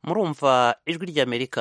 murumva ijwi ry'Amerika.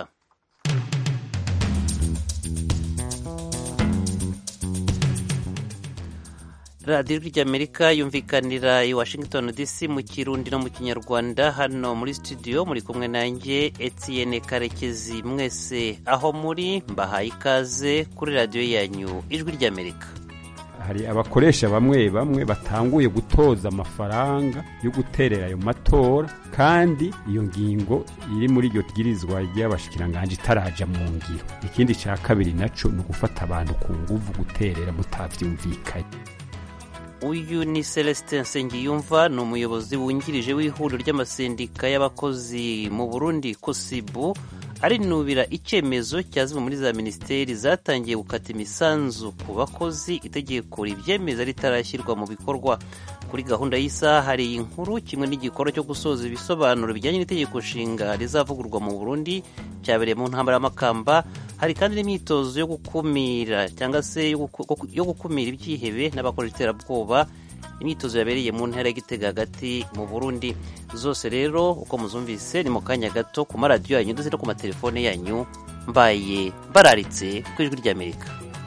radiyo ry'Amerika yumvikanira i Washington DC mu Kirundi no mu Kinyarwanda. Hano muri studio muri kumwe nanjye Etienne Karekezi. Mwese aho muri mbahaye ikaze kuri radiyo yanyu ijwi ry'Amerika. Hari abakoresha bamwe batanguye gutoza amafaranga yo guterera ayo matora, kandi iyo ngingo iri muri iryo bwirizwa ry'abashikiranganje itaraja mu ngiro. Ikindi ca kabiri naco ni ugufata abantu ku nguvu guterera mutavyumvikanye. Uyu ni Celestin Nsengiyumva, ni umuyobozi wungirije w'ihuriro ry'amasendika y'abakozi mu Burundi Kosibu, arinubira icyemezo cya zimwe muri za minisiteri zatangiye gukata imisanzu ku bakozi itegeko ribyemeza ritarashyirwa mu bikorwa. Kuri gahunda y'isaha hari inkuru kimwe n'igikorwa cyo gusoza ibisobanuro bijyanye n'itegeko nshinga rizavugurwa mu Burundi cyabereye mu ntambara y'Amakamba. Hari kandi n'imyitozo yo gukumira cyangwa se yo gukumira ibyihebe n'abakora iterabwoba, imyitozo yabereye mu ntara ya Gitega hagati mu Burundi. Zose rero uko muzumvise ni mu kanya gato ku maradiyo yanyu ndetse no ku matelefone yanyu, mbaye bararitse ku ijwi ry'Amerika.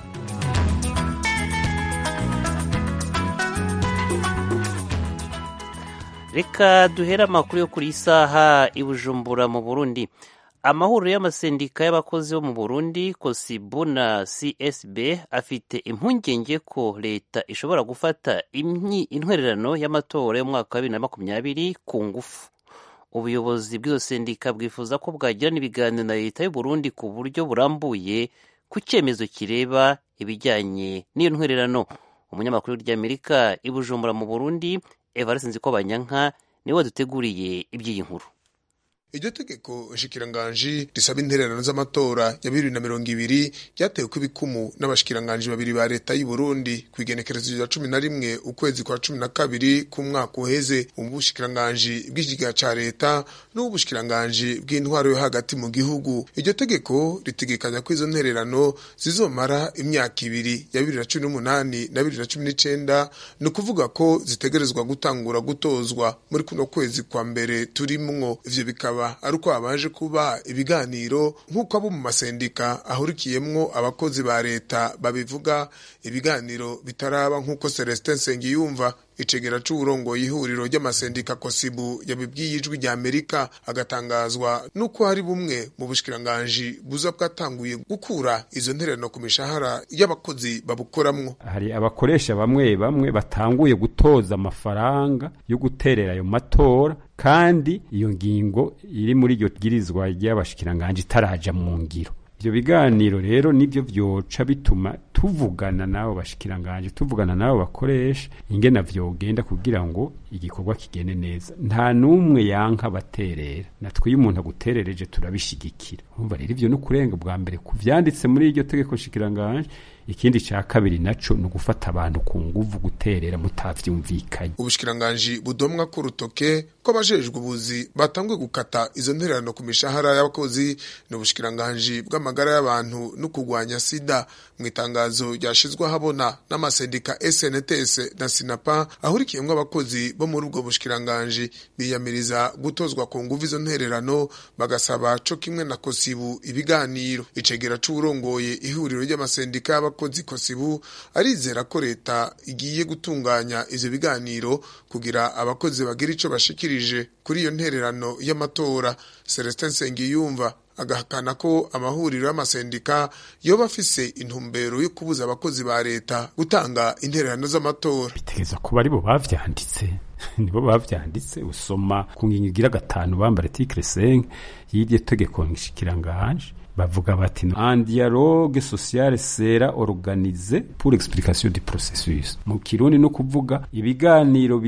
Reka duhere amakuru yo kuri isaha i Bujumbura mu Burundi. Amahuriro y'amasendika y'abakozi bo mu Burundi Kosibu na CSB afite impungenge ko leta ishobora gufata intwererano y'amatora y'umwaka wa 2020 ku ngufu. Ubuyobozi bw'izo sendika bwifuza ko bwagirana ibiganiro na leta y'u Burundi ku buryo burambuye ku cyemezo kireba ibijyanye n'iyo ntwererano. Umunyamakuru w'Amerika i Bujumbura mu Burundi Evariste Nzikobanyanka niwe waduteguriye iby'iyi nkuru. Iryo tegeko nshikiranganji risaba intererano z'amatora ya 2020 ryatewe ku bikumu n'abashikiranganji babiri ba leta y'u Burundi kwigenekerezo rya 11 ukwezi kwa 12 ku mwaka uheze. Ubushikiranganji bw'ikiga ca leta n'ubushikiranganji bw'intwaro yo hagati mu gihugu. Iryo tegeko ritegekanya ko izo ntererano zizomara imyaka ibiri ya 2018 na 2019, no kuvuga ko zitegerezwa gutangura gutozwa muri kuno kwezi kwa mbere turimwo. Ivyo bikaba aruko abaje kuba ibiganiro nk'uko abo mu masendika ahurikiyemwo abakozi ba leta babivuga. Ibiganiro bitaraba nk'uko Celestin Nsengiyumva, icegera c'uburongo y'ihuriro ry'amasendika Kosibu, yabibwiye ijwi ry'Amerika, agatangazwa nuko hari bumwe mu bushikiranganji buza bwatanguye gukura izo ntererano ku mishahara y'abakozi babukoramwo. Hari abakoresha bamwe batanguye gutoza amafaranga yo guterera ayo matora, kandi iyo ngingo iri muri iryo bwirizwa ry'abashikiranganje itaraja mu ngiro. Ibyo biganiro rero nibyo byoca bituma tuvugana nabo bashikiranganje, tuvugana nabo bakoresha ingena vyogenda kugira ngo igikorwa kigene neza. Nta numwe yanka baterera, natwe iyo umuntu aguterereje turabishigikira. Urumva rero ivyo no kurenga bwa mbere kuvyanditse muri iryo tegeko shikiranganje. Ikindi ca kabiri naco ni ugufata abantu ku nguvu guterera mutavyumvikanye. Ubushikiranganji budomwa ku rutoke ko abajejwe ubuzi batanguye gukata izo ntererano ku mishahara y'abakozi n'ubushikiranganji bw'amagara y'abantu no kugwanya sida. Mu itangazo ryashizwe habona n'amasendika SNTS na Sinapa ahurikiyemwo abakozi bo muri ubwo bushikiranganji, biyamiriza gutozwa ku nguvu izo ntererano, bagasaba co kimwe na Kosibu ibiganiro. Icegera c'urongoye ihuriro ry'amasendika y'abakozi Kosibu arizera ko leta igiye gutunganya ivyo biganiro kugira abakozi bagira ico bashikirije kuri iyo ntererano y'amatora. Celestin Nsengiyumva agahakana ko amahuriro y'amasendika yoba afise intumbero yo kubuza abakozi ba leta gutanga intererano z'amatora. Bitegeza kuba aribo bavyanditse nibo bavyanditse. Usoma ku ngingo igira 5 bambara article 5 y'iryo tegeko nshikiranganje, bavuga bati un dialogue social sera organisé pour l'explication du processus. Mu Kirundi no kuvuga ibiganiro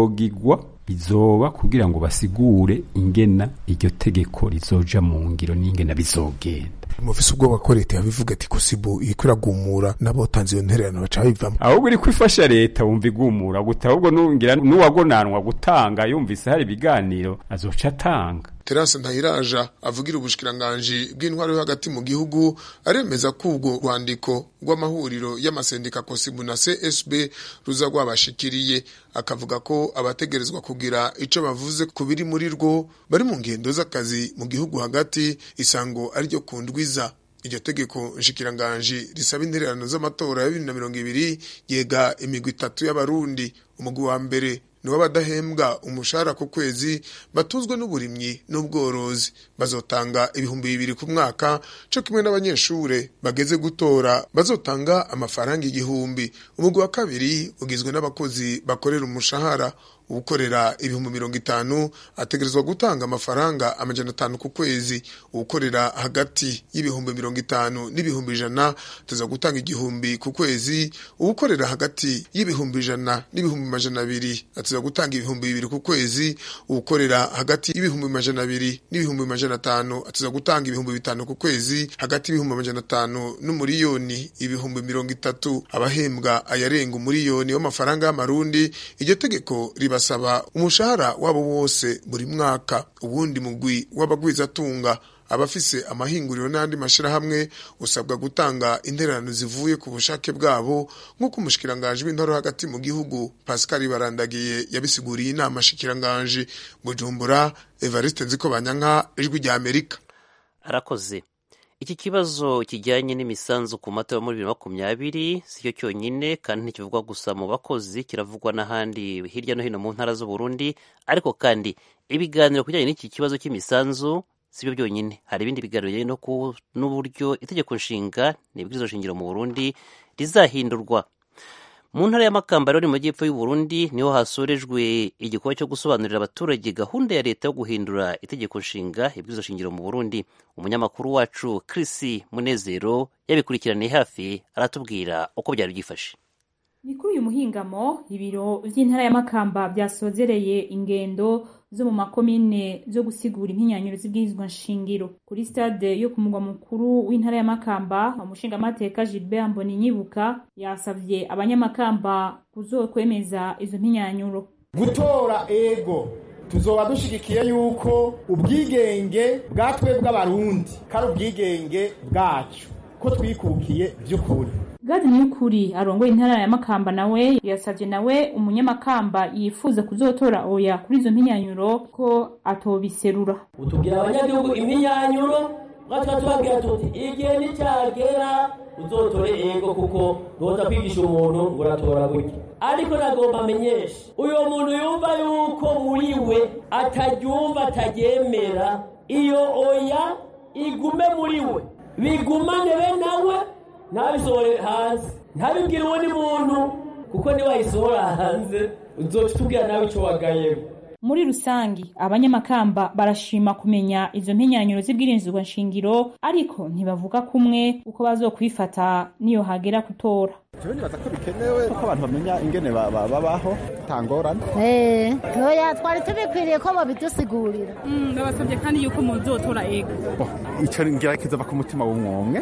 bizoba kugira ngo basigure ingena iryo tegeko rizoja mu ngiro n'ingena bizogenda. Mufise ubwoba ko leta yabivuga ati Kosibu ikwiragumura n'abotanze iyo ntererano baca bivamo. Ahubwo iri kwifasha leta wumva igumura guta, ahubwo nungira nuwagonanwa gutanga yumvise hari ibiganiro azoca atanga. Terence Ntahiraja avugira ubushikiranganji bw'intwaro yo hagati mu gihugu aremeza ko ubwo rwandiko rw'amahuriro y'amasendika Kosibu na CSB ruza rwabashikiriye. akavuga ko abategerezwa kugira ico bavuze ku biri muri rwo bari mu ngendo z'akazi mu gihugu hagati, isango ariryo kundwiza. Iryo tegeko nshikiranganji risaba intererano z'amatora ya 2020 yega imigwi 3 y'abarundi. Umugwi wa mbere ni w'abadahembwa umushahara ku kwezi batuzwe n'uburimyi n'ubworozi, bazotanga 2,000 ku mwaka, cyo kimwe n'abanyeshure bageze gutora bazotanga amafaranga 1,000. Umugwi wa kabiri ugizwe n'abakozi bakorera umushahara, ukorera 50,000 ategerezwa gutanga amafaranga 500 ku kwezi, ukorera hagati y'50,000 n'100,000 tuza gutanga 1,000 ku kwezi, ukorera hagati y'100,000 n'200,000 atuza gutanga 2,000 ku kwezi, ukorera hagati y'200,000 n'500,000 atuza gutanga 500 ku kwezi, hagati y'500,000 n'umuriyoni 30,000. Abahembwa ayarenga umuriyoni w'amafaranga y'amarundi, iryo tegeko basaba umushahara wabo wose buri mwaka. Ubundi mugwi w'abagwizatunga abafise amahinguriro n'andi mashirahamwe usabwa gutanga intererano zivuye ku bushake bwabo, nk'uko umushikiranganji w'intoro hagati mu gihugu Pascal Barandagiye yabisiguriye inama shikiranganje. Bujumbura, Evariste Nzikobanyanka, Ijwi rya Amerika. Arakoze. Iki kibazo kijyanye n'imisanzu ku matora muri 2020 siyo cyonyine kandi ntikivugwa gusa mu bakozi, kiravugwa n'ahandi hirya no hino mu ntara z'u Burundi. Ariko kandi ibiganiro kujyanye n'iki kibazo cy'imisanzu sibyo byonyine, hari ibindi biganiro bijyanye n'uburyo itegeko nshinga n'ibwirizwa shingiro mu Burundi rizahindurwa. Mu ntara ya Makamba rero mu majyepfo y'u Burundi niho hasorejwe igikorwa cyo gusobanurira abaturage gahunda ya leta yo guhindura itegeko nshinga ibwirizwa shingiro mu Burundi. Umunyamakuru wacu Chris Munezero yabikurikiraniye hafi, aratubwira uko byari byifashe. Ni kuri uyu muhingamo ibiro vy'intara ya Makamba byasozereye ingendo zo mu makomine zo gusigura impinyanyuro z'ibwirizwa nshingiro. Kuri stade yo ku mugwa mukuru w'intara ya Makamba, umushingamateka Gilbert Mboninyibuka yasavye abanyamakamba kuzokwemeza izo mpinyanyuro. Gutora ego tuzoba dushigikiye yuko ubwigenge bwatwe bw'abarundi kari ubwigenge bwacu ko twikukiye by'ukuri. Gadi Nyukuri arongoye intara ya Makamba nawe yasavye nawe umunyamakamba yifuza kuzotora oya kuri izo mpinyanyuro ko atobiserura. Utubwira abanyagihugu impinyanyuro gatwa tubabwira tuti igihe nicyagera uzotore ego kuko ndoza kwigisha umuntu ngo ratora gutya. Ariko nagomba amenyesha uyo muntu yumva yuko muri we ataryumva atagemera, iyo oya igume muri we, bigumane be nawe, ntabisore hanze, ntabibwire uwo ni muntu kuko niwayisohora hanze uzotubwira nawe icyo wagayeho. Muri rusangi abanyamakamba barashima kumenya izo mpinyanyuro z'ibwirizwa nshingiro, ariko ntibavuga kumwe uko bazokwifata niyo hagera gutora. Nibaza ko bikenewe ko abantu bamenya ingene babaho tangorana. Oya twari tubikwiriye ko babidusigurira. Ndabasabye kandi yuko muzotora ego. Ico ngira kizova ku mutima w'umwumwe.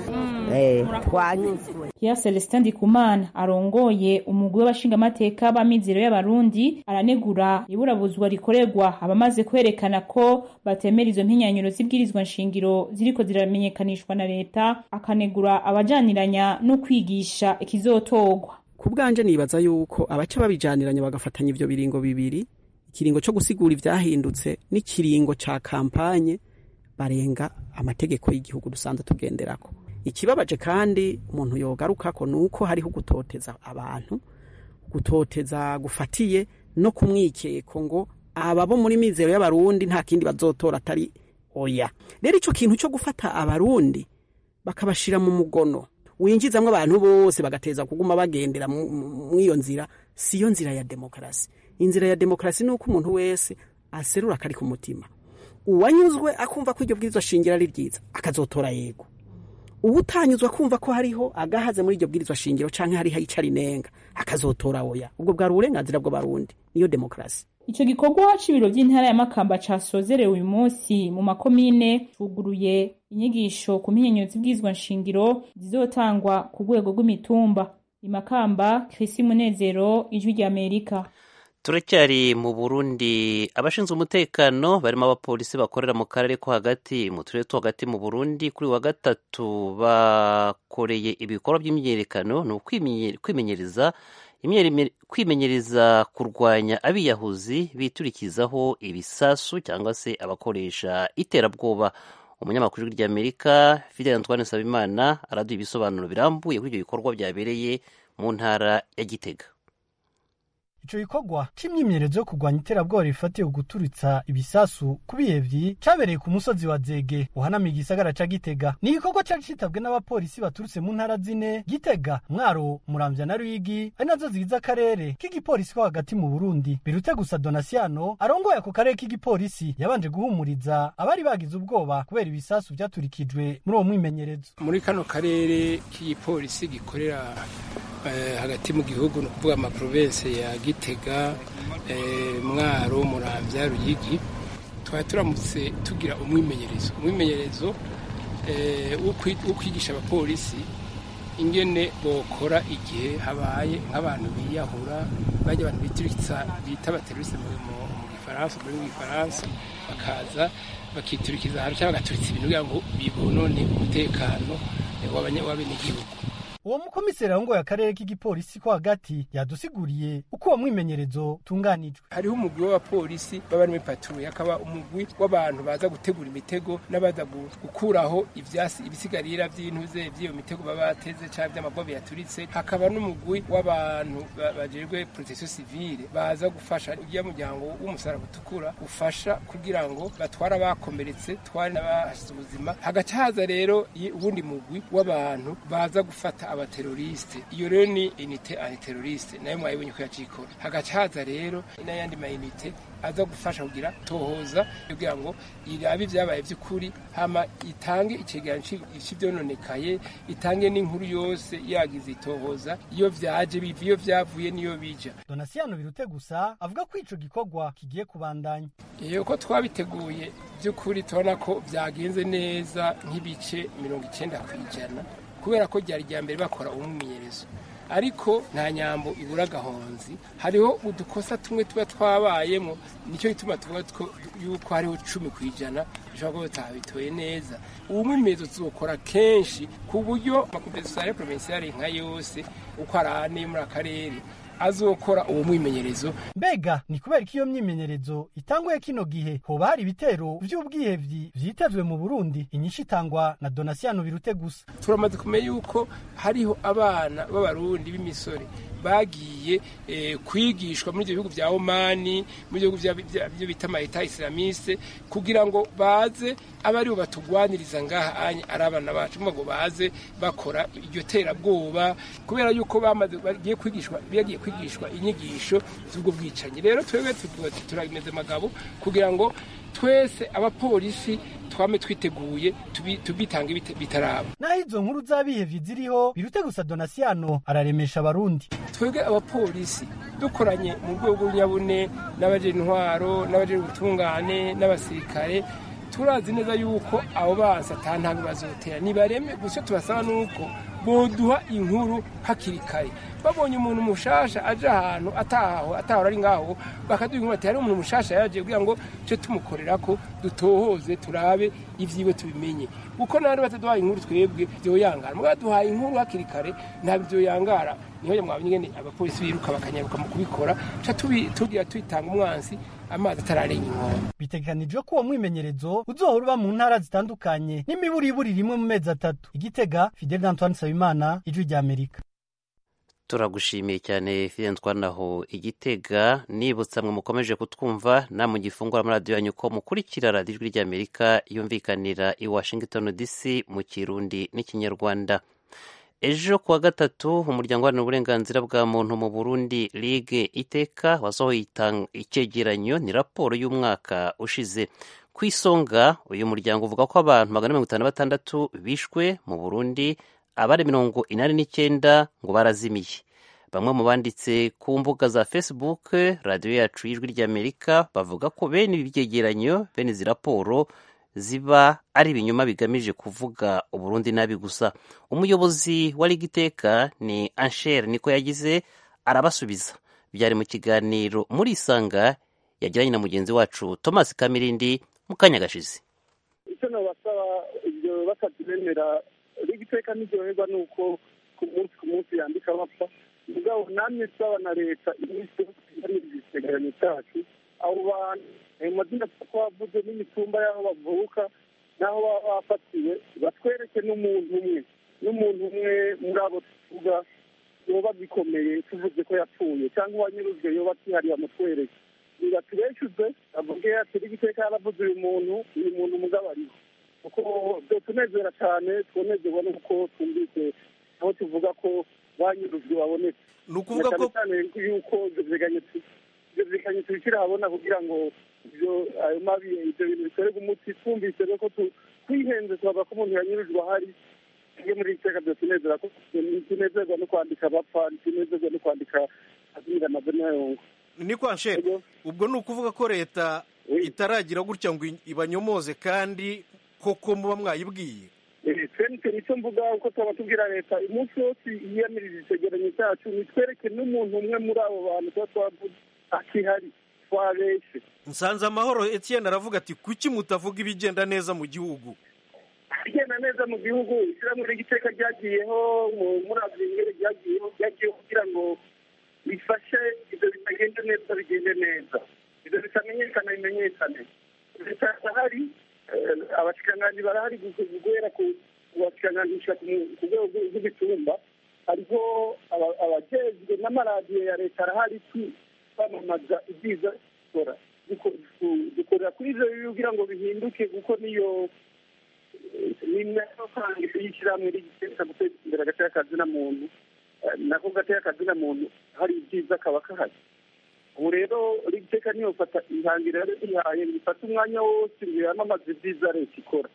Twanyuzwe. Ya Celestin Ndikumana arongoye umugwi w'abashingamateka b'amizero y'abarundi aranegura iburabuzwa rikorerwa abamaze kwerekana ko batemera izo mpinyanyuro z'ibwirizwa nshingiro ziriko ziramenyekanishwa na leta, akanegura abajaniranya no kwigisha ikizotogwa. Kubwanje nibaza yuko abaca babijaniranya bagafatanya ivyo biringo bibiri, ikiringo cyo gusigura ivyahindutse n'ikiringo ca kampanye, barenga amategeko y'igihugu dusanzwe tugenderako. Ikibabaje kandi umuntu yogarukako nuko hariho gutoteza abantu, gutoteza gufatiye no kumwikeko ngo ababo muri mizero y'abarundi nta kindi bazotora atari oya. Rero ico kintu cyo gufata abarundi bakabashira mu mugono winjizamwe abantu bose bagateza kuguma bagendera mu iyo nzira, siyo nzira ya demokrasi. Inzira ya demokrasi nuko umuntu wese aserura kari ku mutima, uwanyuzwe akumva ko iryo bwirizwa shingiro ari ryiza akazotora yego, ubutanyuzwa kumva ko hariho agahaze muri iryo bwirizwa shingiro canke hari icarinenga akazotora oya. Ubwo bwari uburenganzira bw'abarundi, niyo demokrasi. Ico gikorwa c'ibiro by'intara ya Makamba casozerewe uyu munsi mu makomine, cuguruye inyigisho ku mpinyanyuro z'ibwirizwa nshingiro zizotangwa ku rwego rw'imitumba. Imakamba, Chris Munezero, Ijwi rya Amerika. Turacyari mu Burundi, abashinzwe umutekano barimo abapolisi bakorera mu karere ko hagati mu turere two hagati mu Burundi kuri wa gatatu bakoreye ibikorwa by'imyiyerekano no kwimenyereza kwimenyereza kurwanya abiyahuzi biturikizaho ibisasu cyangwa se abakoresha iterabwoba. Umunyamakuru w'ijwi ry'Amerika Fidel Antoine Nsabimana araduha ibisobanuro birambuye kuri ibyo bikorwa byabereye mu ntara ya Gitega. Ico gikorwa c'imyimenyerezo yo kurwanya iterabwoba rifatiye guturitsa ibisasu ku bihevyi cabereye ku musozi wa Zege uhanamiye igisagara ca Gitega. Ni igikorwa cari citabwe n'abapolisi baturutse mu ntara zine: Gitega, Mwaro, Muramvya na Ruyigi, ari nazo zigize akarere k'igipolisi ko hagati mu Burundi. Birute gusa Donasiano arongoye ako karere k'igipolisi yabanje guhumuriza abari bagize ubwoba kubera ibisasu vyaturikijwe muri uwo mwimenyerezo. Muri kano karere k'igipolisi gikorera hagati mu gihugu no kuvuga ama province ya Gitega, Mwaro, Muramvya, Ruyigi, twari turamutse tugira umwimenyerezo wo kwigisha abapolisi ingene bokora igihe habaye nk'abantu biyahura, bajya abantu bita abateroriste mu Gifaransa, bakaza bakiturikiza ahantu cyangwa bagaturitsa ibintu kugira ngo bibonone umutekano w'abenegihugu. Uwo mukomiseri arongoye akarere k'igipolisi ko hagati yadusiguriye uko uwo mwimenyerezo tunganijwe. Hariho umugwi w'abapolisi baba muri patrouille, akaba umugwi w'abantu baza gutegura imitego n'abaza gukuraho ibisigarira by'intuze by'iyo mitego baba bateze cyangwa by'amabobe yaturitse. Hakaba n'umugwi w'abantu bajejwe protection civile baza gufasha y'umuryango w'umusaraba utukura ufasha kugira ngo batwara bakomeretse twari n'abahasize ubuzima. Hagacaza rero ubundi mugwi w'abantu baza gufata abateroriste. Iyo rero ni unité antiteroriste nayo mwayibonye ko yacikora. Hagacaza rero n'ayandi ma unité aza gufasha kugira tohoza kugira ngo irabe byabaye by'ukuri, hama itange icegeranyo cy'ivyononekaye, itange n'inkuru yose yagize itohoza iyo vyaje bivyo vyavuye niyo bija. Donasiano Birute gusa avuga ko ico gikorwa kigiye kubandanya. Ko twabiteguye by'ukuri tubona ko byagenze neza nk'ibice 90%. Kubera ko ryari rya mbere bakora umwimenyerezo, ariko nta nyambo ibura gahonzi. Hariho udukosa tumwe tuba twabayemo, nicyo gituma tuvuga yuko hariho 10% bishobora kuba batabitoye neza. Uwo mwimenyerezo tuzokora kenshi ku buryo amakompetisiyo provinciale nka yose uko arane muri akarere azokora uwo mwimenyerezo. Mbega ni kubera ko iyo myimenyerezo itanguye kino gihe hoba hari ibitero vy'ubwihevyi vyitezwe mu Burundi? Inyishu itangwa na Donasiano Birute gusa. Turamaze kumenya yuko hariho abana b'abarundi b'imisore bagiye kwigishwa muri ibyo bihugu vya Omani, muri ibyo bihugu bita Maita Islamiste, kugira ngo baze abari bo batugwaniriza ngaha anye arabana bacu ngo baze bakora iryo terabwoba, kubera yuko bagiye kwigishwa inyigisho z'ubwo bwicanyi. Rero twebwe turagimeze magabo kugira ngo twese abapolisi twame twiteguye tubitange bitaraba. Naho izo nkuru z'abihevyi ziriho, Birute gusa Donasiano araremesha abarundi. Twebwe abapolisi dukoranye mu rwego rw'Nyabune n'abaje intwaro n'abaje ubutungane n'abasirikare, turazi neza yuko abo basa atantange bazotera. Nibareme gusa tubasaba nuko boduha inkuru hakiri kare. Babonye umuntu mushasha aje ahantu atahora ari ngaho, bakaduha inkuru ati hari umuntu mushasha yaje kugira ngo cyo tumukorera ko dutohoze turabe ivyiwe tubimenye. Uko nari bataduha inkuru twebwe byoyangara, muga duha inkuru hakiri kare ntabyo yangara. Niho mwabonye ngene abapolisi biruka bakanyaruka mu kubikora, ca tugira twitanga umwansi amazi atararenga inkono. Bitegekanijwe ko uwo mwimenyerezo uzohora mu ntara zitandukanye n'imiburiburi rimwe mu mezi 3. Igitega, Fidel Antoine Nsabimana, Ijwi ry'Amerika. Turagushimiye cyane Fidel Antoine aho Igitega. Nibutsa mwe mukomeje kutwumva na mu gifungura muri radio yanyu ko mukurikira radio Ijwi ry'Amerika yumvikanira i Washington DC mu Kirundi n'Ikinyarwanda. Ejo kuwa gatatu umuryango w'abantu uburenganzira bwa muntu mu Burundi Ligue Iteka wasohoye icegeranyo ni raporo y'umwaka ushize. Ku isonga uyu muryango uvuga ko abantu 156 bishwe mu Burundi, abari 89 ngo barazimiye. Bamwe mu banditse ku mbuga za Facebook radio yacu y'Ijwi ry'Amerika bavuga ko bene ibi byegeranyo, bene izi raporo ziba ari ibinyoma bigamije kuvuga Uburundi nabi gusa. Umuyobozi wa Ligue Iteka ni Ansher niko yagize, arabasubiza. Byari mu kiganiro muri Isanga yagiranye na mugenzi wacu Thomas Kamirindi mu kanya gashize. Icyo nabasaba ibyo bakabyemera, Ligue Iteka niryoherwa nuko ku munsi yandika bapfa, mugabo namwe saba na leta iminsi yari igisegeranyo cyacu abo bantu ayo mazina twavuze n'imitumba y'aho bavuka n'aho baba bafatiwe batwereke n'umuntu umwe muri abo tuvuga yoba gikomeye tuvuze ko yapfuye cyangwa uwanyurujwe yoba atihariye amutwereke niba tubeshuze avuge ati igiteka yaravuze uyu muntu mugabo ariho kuko tunezera cyane twonezerwa n'uko twumvise aho tuvuga ko banyurujwe babonetse ni ukuvuga ko cyane yuko ibyo byerekanye tubishyira ahabona kugira ngo ayo mabi ibyo bintu bikorerwe umuti twumvise ko twihenze tubavuga ko umuntu yanyurujwe ahari iyo muri iteka byose tunezerwa no kwandika abapfa tunezerwa no kwandika azimira amazina yongo ni kwa nshere ubwo ni ukuvuga ko leta itaragira gutya ngo ibanyomoze kandi koko muba mwayibwiye nicyo mvuga uko twaba tubwira leta umunsi wose yiyamirije icegeranyo cyacu nitwereke n'umuntu umwe muri abo bantu tuba twavuze akihari twabeshe nsanze amahoro Etienne aravuga ati kuki mutavuga ibigenda neza mu gihugu igenda neza mu gihugu ishyirahamwe ry'igiteka ryagiyeho muri avengere ryagiyeho kugira ngo bifashe ibyo bitagenda neza bigende neza ibyo bitamenyekana bimenyekane leta irahari abashikiranganji barahari guhera ku bashikiranganjisha ku rwego rw'ibitumba hariho abajejwe n'amaradiyo ya leta arahari kwamamaza ibyiza dukora dukorera kuri ibyo kugira ngo bihinduke kuko niyo n'imyaka y'ishyirahamwe rigiteza guteza imbere agateka kazina muntu nako gateka kazina muntu hari ibyiza kaba kahari ubu rero rigiteka niyo fata ihangiro yari rihaye bifata umwanya wose ngo yamamaze ibyiza leta ikora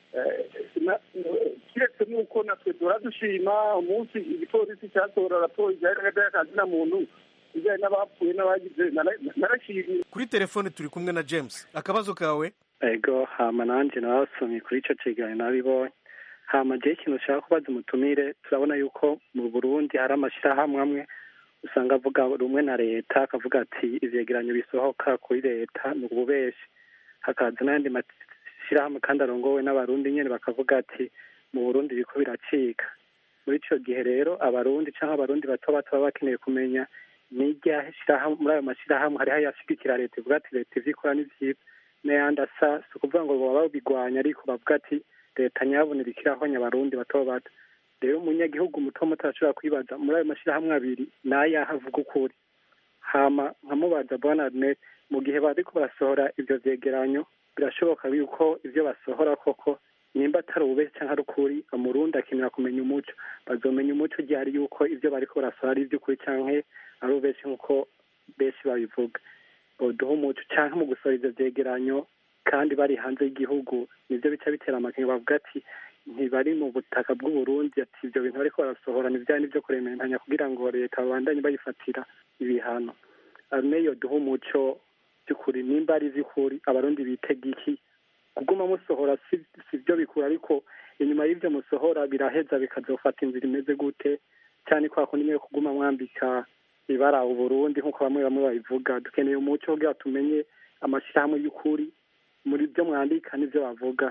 kiretse n'uko natwe turadushima umunsi igipolisi cyasohora raporo ijyanye n'agateka kazina muntu ijyanye n'abapfuye n'abagize narashimye. Kuri telefone turi kumwe na James, akabazo kawe? Ego hama nanje narasomye kuri ico cegeranyo nabibonye. Hama je ikintu ushaka kubaza umutumire, turabona yuko mu Burundi hari amashirahamwe amwe usanga avuga rumwe na leta akavuga ati ivyegeranyo bisohoka kuri leta ni ububeshi, hakaza n'andi mashirahamwe kandi arongowe n'abarundi nyene bakavuga ati mu Burundi biriko biracika. Muri ico gihe rero abarundi canke abarundi bato bato baba bakeneye kumenya nirya shirahamwe muri ayo mashirahamwe hariho ayashigikira leta ivuga ati leta ivyo ikora ni vyiza n'ayandi asa si ukuvuga ngo baba babigwanya ariko bavuga ati leta nyabonera ikirahonya abarundi bato bato. Rero umunyagihugu muto muto arashobora kwibaza muri ayo mashirahamwe abiri nayahe avuga ukuri. Hama nkamubaza bwana Arnett, mu gihe bariko barasohora ivyo vyegeranyo birashoboka yuko ivyo basohora koko nimba atari ububeshyi canke ari ukuri, umurundi akenera kumenya umuco, bazomenya umuco ryari yuko ivyo bariko barasohora ari ivy'ukuri canke ari ububeshyi nk'uko benshi babivuga. Boduha umuco canke mu gusohora ivyo vyegeranyo kandi bari hanze y'igihugu nivyo bica bitera amakenga, bavuga ati ntibari mu butaka bw'Uburundi, ati ivyo bintu bariko barasohora nivyari nivyo kuremeranya kugira ngo leta babandanye bayifatira ibihano. Arneyo duha umuco by'ukuri nimba ari ivy'ukuri abarundi bitega iki kuguma musohora si byo bikura, ariko inyuma y'ivyo musohora biraheza bikazofata inzira imeze gute, cyane kwa kundi mwe kuguma mwambika ibara Uburundi nk'uko bamwe babivuga. Dukeneye umuco kugira tumenye amashirahamwe y'ukuri muri byo mwandika n'ivyo bavuga.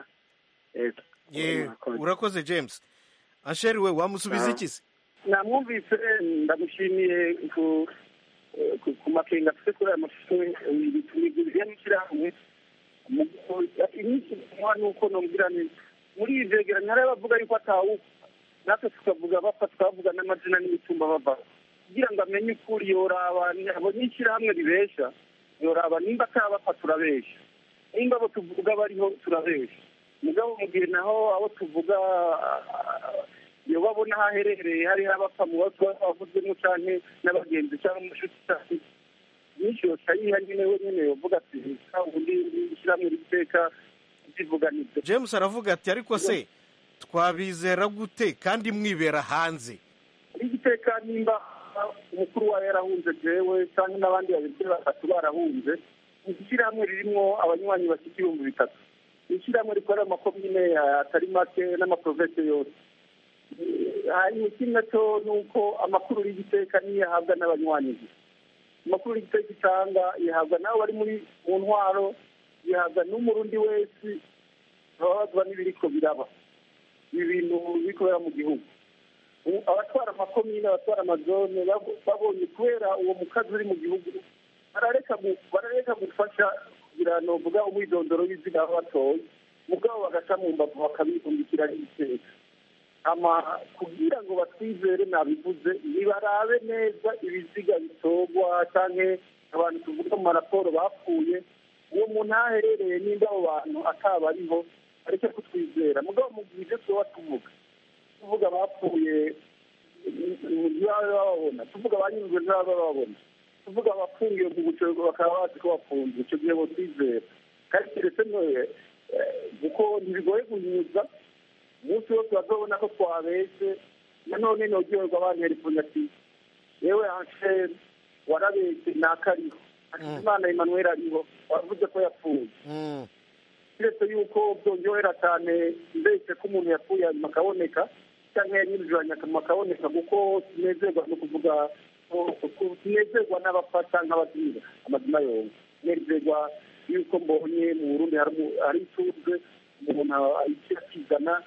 Urakoze James. Asheri we wamusubiza iki se? Namwumvise, ndamushimiye ku makenga afite kuri aya mashusho ibigurira n'ishyirahamwe nuko nombwira neza muri ibi vyegeranyo hari abavuga yuko atawuka, natwe tukavuga bapfa tukavuga n'amazina n'imitumba bava kugira ngo amenye ukuri. Yoraba abo n'ishyirahamwe ribesha, yoraba nimba atabapfa turabesha, nimba abo tuvuga bariho turabesha. Mugabo mu gihe naho abo tuvuga iyo babona haherereye hariho abapfa mu bavuzemo canke n'abagenzi cyangwa umushuti cyane nyinshi yose ayiha nyene we nyene yovuga ati ubundi ishyirahamwe riteka zivuga nibyo. James aravuga ati ariko se twabizera gute kandi mwibera hanze? Igiteka nimba umukuru wawe yarahunze jewe cyangwa n'abandi babiri batatu barahunze, ishyirahamwe ririmwo abanywanyi bashika 3,000, ishyirahamwe rikorera amakomine atari make n'amaprovinsi yose. Hanyuma kimwe cyo nuko amakuru y'igiteka niyo ahabwa n'abanywanyi, amakuru y'igiteka itanga yahabwa nabo bari mu ntwaro, yahabwa n'umurundi wese babazwa n'ibiriko biraba ibintu bikorera mu gihugu. abatwara amakomine abatwara amazone babonye kubera uwo mukazi uri mu gihugu barareka gufasha kugira ngo vuga umwidondoro w'izina aho batoye mugabo bagaca mu mbavu bakabihundikira n'iteka kugira ngo batwizere nabivuze nibarabe neza ibiziga bitorwa canke abantu tuvuga mu maraporo bapfuye uwo muntu aherereye nimba abo bantu ataba ariho areke kutwizera mugabo mu gihe ivyo tuba tuvuga bapfuye ntibaba bababona tuvuga banyuzwe ntibaba bababona tuvuga abafungiwe mu bucoro bakaba bazi ko bafunze ico gihe botwizera kandi keretse kuko ntibigoye guhinyuza umunsi wose bazobona ko twabeshe nanone nogyorwa banterefone ati yewe Anshere warabeshe nakariho Imana Emmanuel ariho wavuze ko yapfuye kiretse yuko byongerera cyane mbese ko umuntu yapfuye hanyuma akaboneka cyangwa yanyurujanye akaboneka kuko tunezerwa no kuvuga tunezerwa n'abafata nk'abazira amazina yose tunezerwa yuko mbonye mu Burundi hari icuzwe umuntu akizana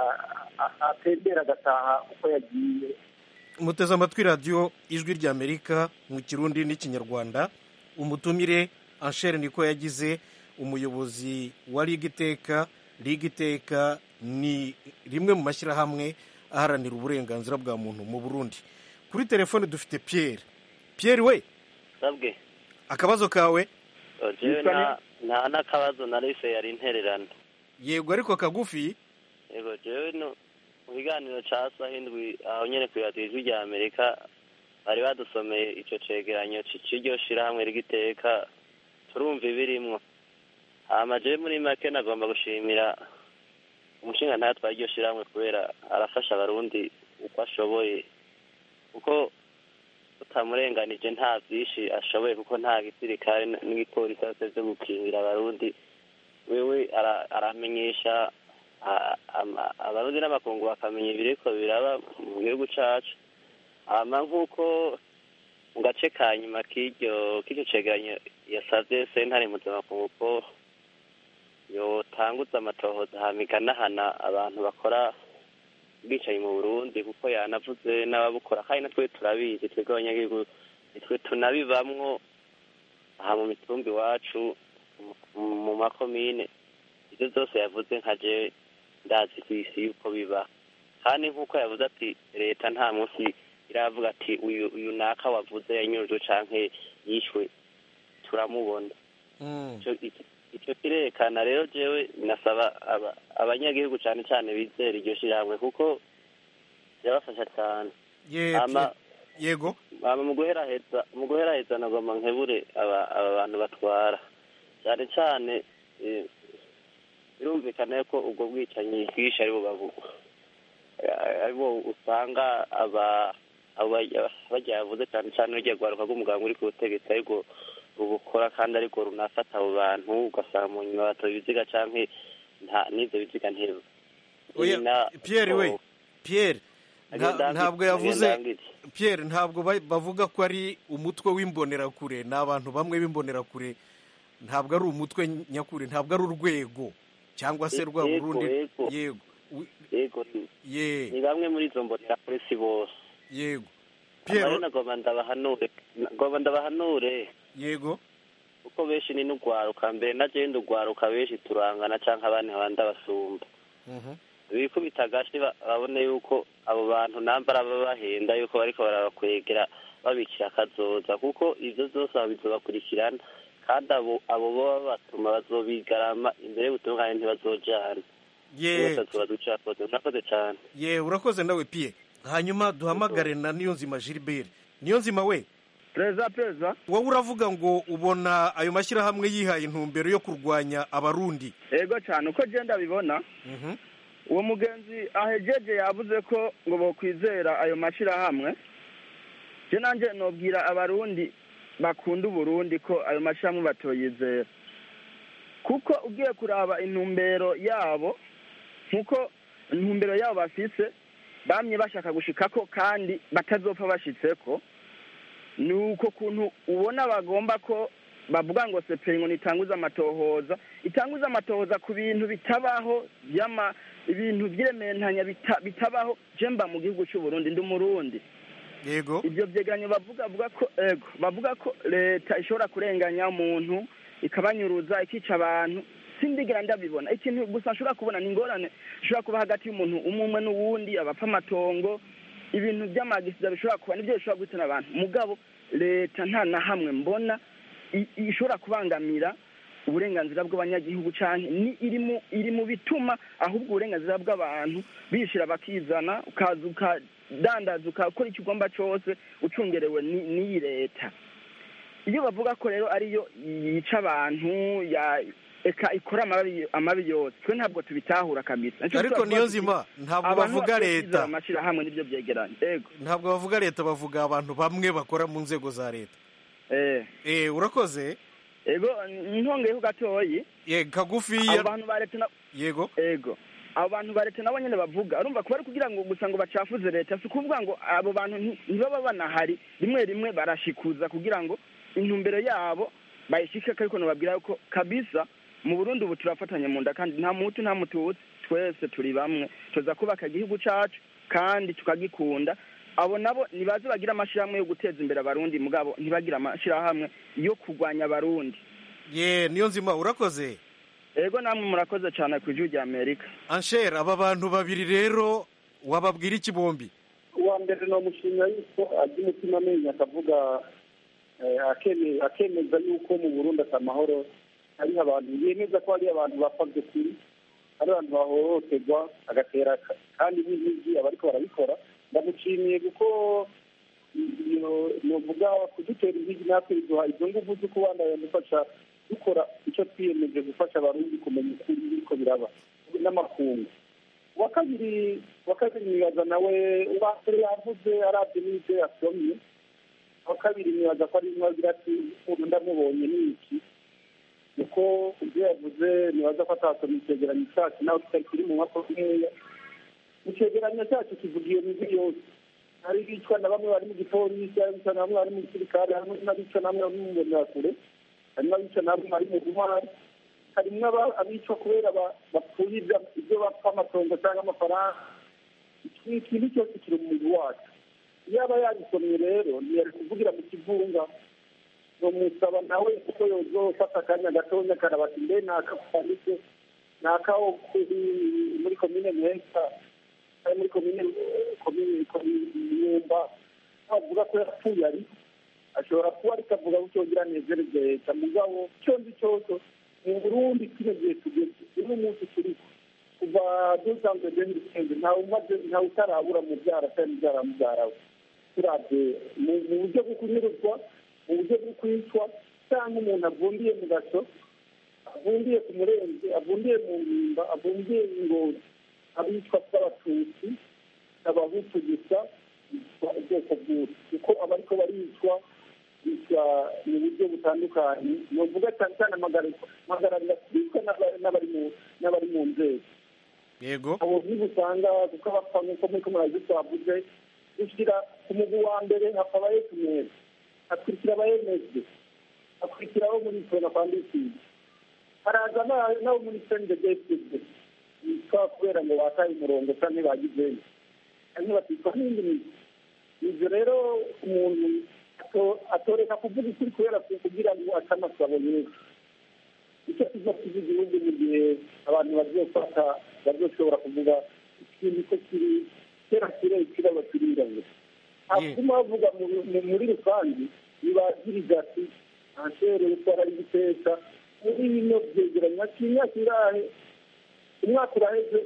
atembera agataha uko yagiye. Muteze amatwi radiyo ijwi ry'Amerika mu Kirundi n'Ikinyarwanda. Umutumire Anshere niko yagize, umuyobozi wa Ligiteka. Ligiteka ni rimwe mu mashyirahamwe aharanira uburenganzira bwa muntu mu Burundi. Kuri telefone dufite Pierre. Pierre we sabwe akabazo kawe? Jewe nta nakabazo narise yari intererano. Yego ariko kagufi. Yego jewe no mu biganiro ca sahindwi aho nyene ku radiyo ijwi ry'Amerika bari badusomeye ico cegeranyo c'iryo shirahamwe Ligiteka turumva ibirimwo. Hama jewe muri make nagomba gushimira umushinga ntatwa iryo shirahamwe kubera arafasha abarundi uko ashoboye kuko utamurenganije nta byinshi ashoboye kuko nta gisirikare n'igipolisi byo gukingira abarundi wewe aramenyesha abarundi n'amakungu bakamenya ibiriko biraba mu gihugu cacu ama nk'uko mu gace ka nyuma k'icyo cegeranyo yasavye sentare mpuzamakungu ko yotanguza amatohoza hamiganahana abantu bakora bicaye mu Burundi kuko yanavuze n'ababukora kandi natwe turabizi twebwe abanyagihugu nitwe tunabibamwo aha mu mitumbi wacu mu makomine ibyo byose yavuze nka je ndazi ku isi yuko biba kandi nk'uko yavuze ati leta nta munsi iravuga ati uyu naka wavuze yanyurujwe canke yishwe turamubona icyo kirerekana rero jewe nasaba abanyagihugu cyane cyane bizera iryo shirahamwe kuko byabafasha cyane. Yego mu guheraheza nagomba nkebure aba bantu batwara cyane cyane birumvikana ko ubwo bwicanyi bwishe aribo usanga bajya yavuze cyane cyane urya rwaruka rw'umuganga uri ku butegetsi ariko rubukora kandi ariko runafata abo bantu ugasanga mu nyuma batoye ibiziga canke n'ivyo biziga ntebe. Pierre ntabwo yavuze Pierre ntabwo bavuga ko ari umutwe w'imbonerakure, ni abantu bamwe b'imbonerakure, ntabwo ari umutwe nyakuri, ntabwo ari urwego cyangwa se rwa Burundi. Yego ni bamwe muri izo mbonerakure si bose. Yego Pierre nagomba ndabahanure yego uko benshi ni n'ugwaruka mbere na je ndugwaruka benshi turangana canke abandi abasumba bikubita agashi babone yuko abo bantu nambara babahenda yuko bariko barabakwegera babikira akazoza kuko ivyo byose babizobakurikirana kandi abo baba batuma bazobigarama imbere y'ubutungane ntibazojana. Urakoze cyane. Urakoze nawe Pierre. Hanyuma duhamagare na Niyonzima Gilbert. Niyonzima we Pereza wowe uravuga ngo ubona ayo mashyirahamwe yihaye intumbero yo kurwanya abarundi. Yego cyane uko genda bibona uwo mugenzi ahejeje yavuze ko ngo bokwizera ayo mashyirahamwe. Je nanje nobwira abarundi bakunda Burundi ko ayo mashyirahamwe batoyizera kuko ugiye kuraba intumbero yabo nkuko intumbero yabo bafise bamye bashaka gushikako kandi batazopfa bashitseko nuko kuntu ubona bagomba ko bavuga ngo CPI ngo nitanguza amatohoza ku bintu bitabaho ibintu by'irementanya bitabaho jemba mu gihugu cy'u Burundi ndi umurundi. Yego. Ibyo byegeranyo bavuga ko leta ishobora kurenganya umuntu ikabanyuruza ikica abantu sindigera ndabibona. Ikintu gusa nshobora kubona ni ingorane ishobora kuba hagati y'umuntu umwe n'uwundi abapfa amatongo ibintu by'amagisida bishobora kuba nibyo bishobora guhitana abantu mugabo leta nta na hamwe mbona ishobora kubangamira uburenganzira bw'abanyagihugu cyane ni iri mu bituma ahubwo uburenganzira bw'abantu bishira bakizana ukaza ukadandaza ukakora icyo ugomba cyose ucungerewe n'iyi leta. Iyo bavuga ko rero ariyo yica abantu eka ikora amabi yose twe ntabwo tubitahura kabisa. Ariko niyo nzima ntabwo bavuga leta amashirahamwe nibyo byegeranye. Yego. Ntabwo bavuga leta bavuga abantu bamwe bakora mu nzego za leta. Urakoze. Ego ntongeyeho gatoyi. Kagufiya. Abantu ba leta Yego. Ego. Abo bantu ba leta nabo nyene bavuga urumva kuba ari kugira ngo gusa ngo bacafuze leta si kuvuga ngo abo bantu ntibaba banahari rimwe barashikuza kugira ngo intumbero yabo bayishike ariko nababwira ko kabisa mu Burundi ubu turafatanya mu nda kandi nta mutu nta mututsi twese turi bamwe tuza kubaka igihugu cacu kandi tukagikunda. Abo nabo nibaze bagira amashirahamwe yo guteza imbere abarundi mugabo ntibagira amashirahamwe yo kurwanya abarundi. Niyo nzima urakoze. Ego namwe murakoze cyane ku Ijwi ry'Amerika. Ansher aba bantu babiri rero wababwira iki bombi? Uwa mbere no mushimira yuko agira umutima menya akavuga akemeza yuko mu Burundi atamahoro hari abantu yemeza ko hari abantu bapfavye kuri hari abantu bahohoterwa agatera kandi n'ibindi abariko barabikora. Ndamushimiye kuko novuga kudutera intege natwe biduha izo nguvu zo kubandanya dufasha dukora icyo twiyemeje gufasha abarundi kumenya ukuri biriko biraba n'amakungu. Wa kabiri nibaza nawe ubambere yavuze aravye n'ivyo yasomye. Wa kabiri nibaza ko ari mwagira ati ubu ndamubonye n'iki kuko ibyo yavuze nibaza ko atasomye icegeranyo cyacu nawe kitari kiri mu mwaka nkeya. Icegeranyo cyacu kivuga iyo migwi yose hari bicwa na bamwe bari mu gipolisi hari bicwa na bamwe bari mu gisirikare hari n'abicwa na bamwe bari mu mbonerakure hari n'abicwa na bamwe bari mu ntwari harimwo abicwa kubera bapfuye ibyo bapfa amatongo cyangwa amafaranga. Ikintu cyose kiri mu mubiri wacu. Yaba yabisomye rero ntiyari kuvugira mu kivunga nomusaba nawe kuko yozofata akanya gatonya karabati mbe nakakanditse nakaho muri komine Mwenga muri komine Nyumba avuga ko yapfuye ari ashobora kuba ariko avuga ko cyogira nezereze leta mugabo cyo nzi cyose mu Burundi kinegeye tugeze uno munsi turi kuva 2020 nta utarabura mu byara cyane byara mu byarawe turabye mu buryo bwo kunyuruzwa mu buryo bwo kwicwa cyangwa umuntu avundiye mu gaso avundiye ku murenge avundiye mu Nyumba avundiye Ngozi abitwa b'abatutsi abahutu gusa ubwoko bwose kuko abariko baricwa mu buryo butandukanye novuga cyane cyane amagararira kwicwa n'abari mu nzego. Yego. Abo usanga kuko abapfa nk'uko muriko murazi twavuze gushyira ku mugwi wa mbere hapfa abayetumere hakurikira abayemejwe hakurikiraho muri tona kwandikira haraza nabo muri CNDD-FDD bitwa kubera ngo bataye umurongo cyane bagizeyo kandi batitwa n'indi miti. Ibyo rero umuntu atoreka kuvuga ukuri kubera kugira ngo atamasabo neza icyo kiza kiza igihugu mu gihe abantu bazoshobora kuvuga ikintu ko kiri kera kiraba kirirabura hanyuma bavuga muri rusange bibagiriza ati anshere gukora igiteka muri bino byegeranya cy'imyaka irahe umwaka uraheze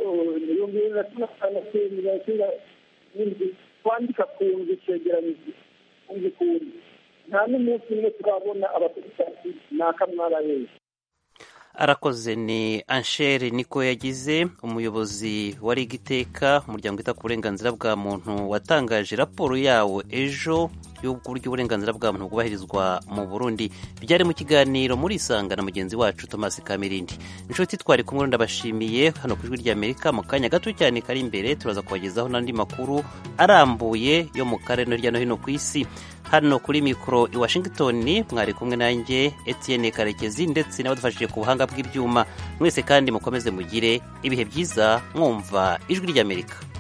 2016 twandika ku nzu cegeranyije kundi nta n'umunsi umwe turabona abategetsi nakamwara hejuru. Arakoze ni Anshere niko yagize umuyobozi wa Rigiteka umuryango wita ku burenganzira bwa muntu watangaje raporo yawo ejo y'uburyo uburenganzira bwa muntu bwubahirizwa mu Burundi. Byari mu kiganiro muri Isanga na mugenzi wacu Thomas Kamirindi. Inshuti twari kumwe ndabashimiye hano ku Ijwi ry'Amerika mu kanya gato cyane kari imbere turaza kubagezaho n'andi makuru arambuye yo mu karere hirya no hino ku isi. hano kuri mikoro i Washington mwari kumwe nanjye Etienne Karekezi ndetse n'abadufashije ku buhanga bw'ibyuma mwese kandi mukomeze mugire ibihe byiza mwumva ijwi ry'Amerika.